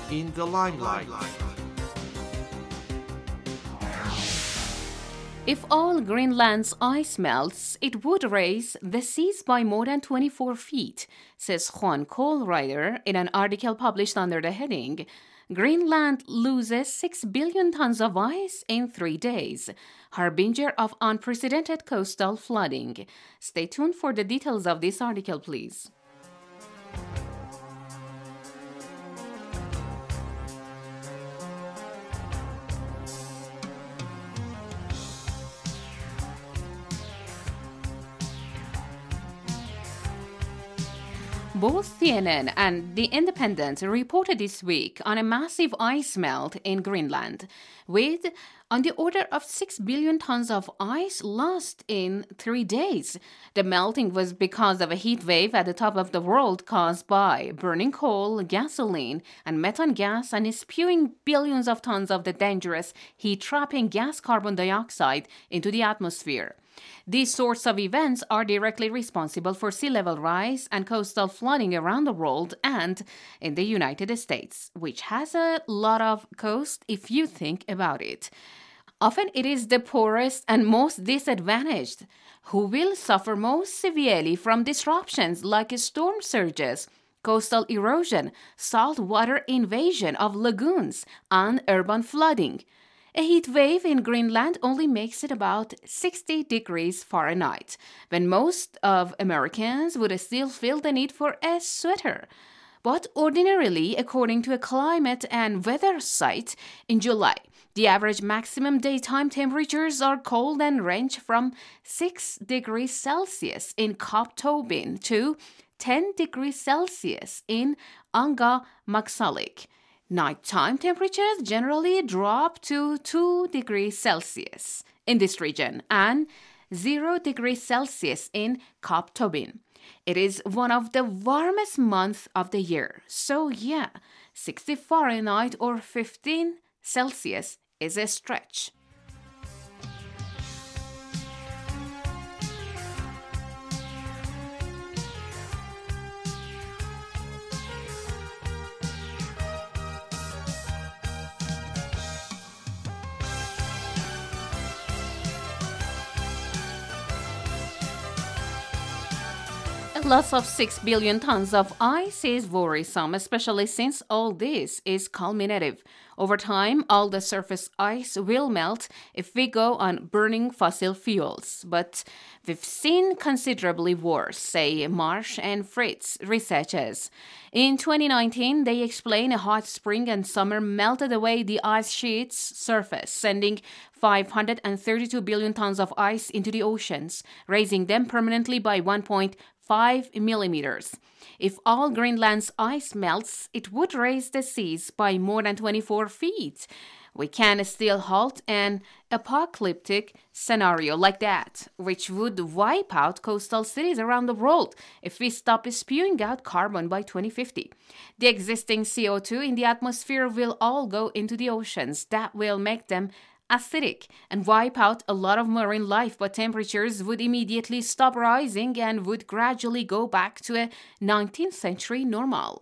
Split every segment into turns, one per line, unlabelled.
in the limelight.
If all Greenland's ice melts, it would raise the seas by more than 24 feet, says Juan Kohlreiter in an article published under the heading, Greenland loses 6 billion tons of ice in 3 days, harbinger of unprecedented coastal flooding. Stay tuned for the details of this article, please. Both CNN and The Independent reported this week on a massive ice melt in Greenland, with on the order of 6 billion tons of ice lost in 3 days. The melting was because of a heat wave at the top of the world caused by burning coal, gasoline, and methane gas and spewing billions of tons of the dangerous heat-trapping gas carbon dioxide into the atmosphere. These sorts of events are directly responsible for sea level rise and coastal flooding around the world and in the United States, which has a lot of coast if you think about it. Often it is the poorest and most disadvantaged who will suffer most severely from disruptions like storm surges, coastal erosion, saltwater invasion of lagoons, and urban flooding. A heat wave in Greenland only makes it about 60 degrees Fahrenheit, when most of Americans would still feel the need for a sweater. But ordinarily, according to a climate and weather site, in July, the average maximum daytime temperatures are cold and range from 6 degrees Celsius in Kaptobin to 10 degrees Celsius in Angamagsalik. Nighttime temperatures generally drop to 2 degrees Celsius in this region and 0 degrees Celsius in Kaptobin. It is one of the warmest months of the year. So 60 Fahrenheit or 15 Celsius is a stretch. A loss of 6 billion tons of ice is worrisome, especially since all this is cumulative. Over time, all the surface ice will melt if we go on burning fossil fuels. But we've seen considerably worse, say Marsh and Fritz researchers. In 2019, they explain a hot spring and summer melted away the ice sheet's surface, sending 532 billion tons of ice into the oceans, raising them permanently by 1.5 millimeters. If all Greenland's ice melts, it would raise the seas by more than 24 feet. We can still halt an apocalyptic scenario like that, which would wipe out coastal cities around the world if we stop spewing out carbon by 2050. The existing CO2 in the atmosphere will all go into the oceans. That will make them acidic and wipe out a lot of marine life, but temperatures would immediately stop rising and would gradually go back to a 19th century normal.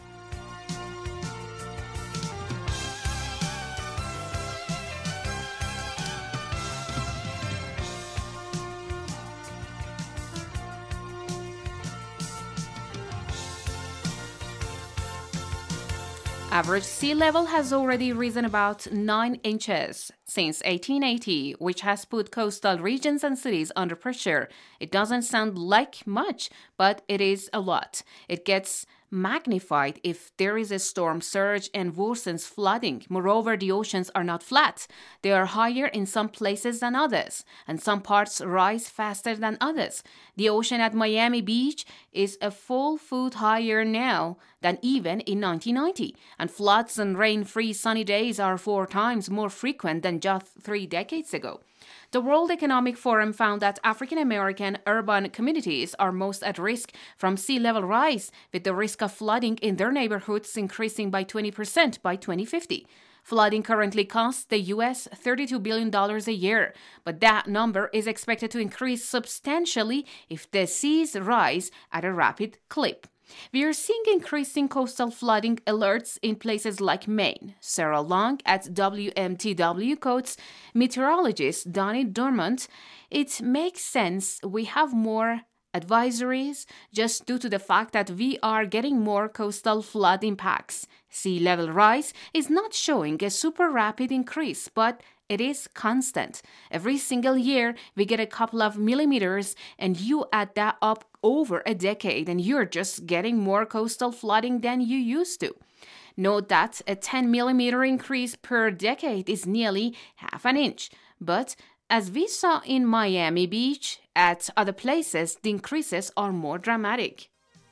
Average sea level has already risen about 9 inches since 1880, which has put coastal regions and cities under pressure. It doesn't sound like much, but it is a lot. It gets magnified if there is a storm surge and worsens flooding. Moreover, the oceans are not flat. They are higher in some places than others, and some parts rise faster than others. The ocean at Miami Beach is a full foot higher now than even in 1990, and floods and rain-free sunny days are 4 times more frequent than just 3 decades ago. The World Economic Forum found that African American urban communities are most at risk from sea level rise, with the risk of flooding in their neighborhoods increasing by 20% by 2050. Flooding currently costs the U.S. $32 billion a year, but that number is expected to increase substantially if the seas rise at a rapid clip. We are seeing increasing coastal flooding alerts in places like Maine. Sarah Long at WMTW quotes meteorologist Donnie Dormant, "It makes sense we have more advisories just due to the fact that we are getting more coastal flood impacts. Sea level rise is not showing a super rapid increase, but it is constant. Every single year, we get a couple of millimeters, and you add that up over a decade, and you're just getting more coastal flooding than you used to." Note that a 10 millimeter increase per decade is nearly half an inch. But as we saw in Miami Beach, at other places, the increases are more dramatic.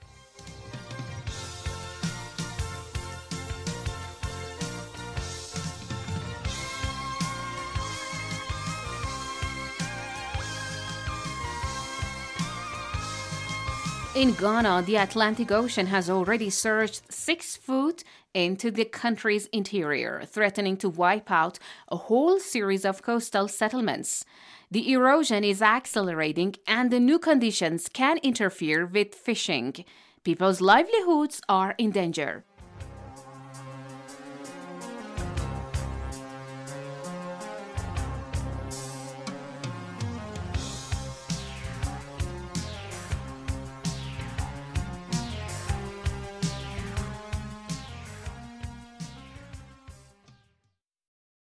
In Ghana, the Atlantic Ocean has already surged 6 feet into the country's interior, threatening to wipe out a whole series of coastal settlements. The erosion is accelerating, and the new conditions can interfere with fishing. People's livelihoods are in danger.